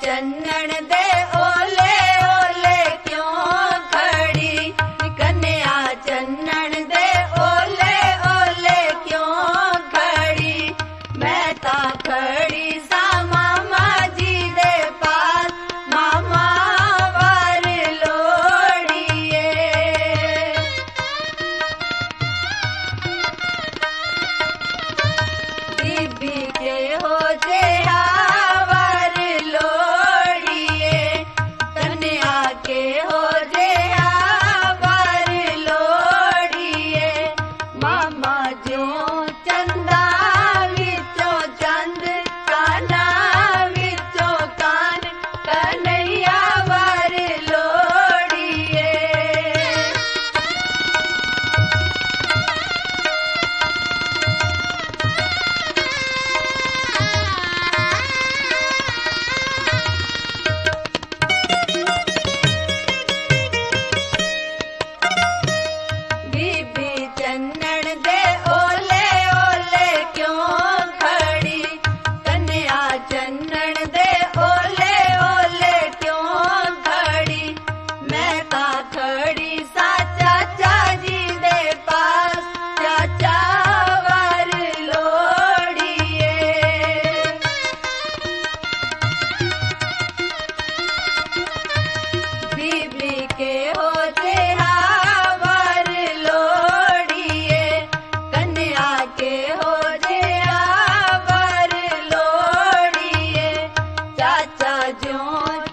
चन्नन दे ओले ओले क्यों खड़ी, कन्या चन्नन दे ओले ओले क्यों खड़ी। मैं ता खड़ी सा मामा जी दे पास, मामा वार लोड़िए। बीबी के हो जे आवर लोड़िए, कन्या के हो जे आवर लोड़िए। मामा ज्यों चंदा विचों चंद, काना विचों कान, कन्हैया वर लोड़िए। बीबी चन्नन दे ओले ओले क्यों खड़ी, कन्या चन्नन दे ओले ओले क्यों खड़ी। मैं ता खड़ी सा चाचा जी दे पास, चाचा वर लोड़िए। बीबी के हो जे आवर लोड़िए, कन्या के हो जे आवर लोड़िए। चाचा ज्यों